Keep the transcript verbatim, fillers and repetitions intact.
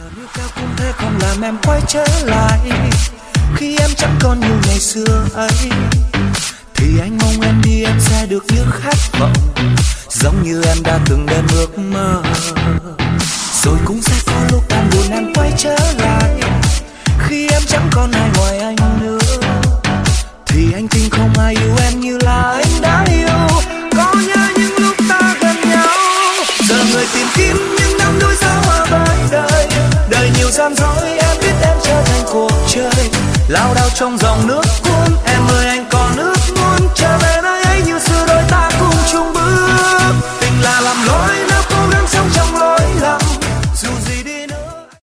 Níu kéo cũng thế không làm em quay trở lại. Khi em chẳng còn như ngày xưa ấy, thì anh mong em đi em sẽ được như khát vọng, giống như em đã từng đem ước mơ. Rồi cũng sẽ có lúc em buồn em quay trở lại. Khi em chẳng còn ai ngoài anh nữa, thì anh tin không ai yêu em như là anh đã yêu. Có nhớ những lúc ta gần nhau, giờ người tìm kiếm những năm đôi sao hoa với đời. Đời nhiều gian dối em biết em trở thành cuộc chơi, lao đao trong dòng nước cuốn. Em ơi anh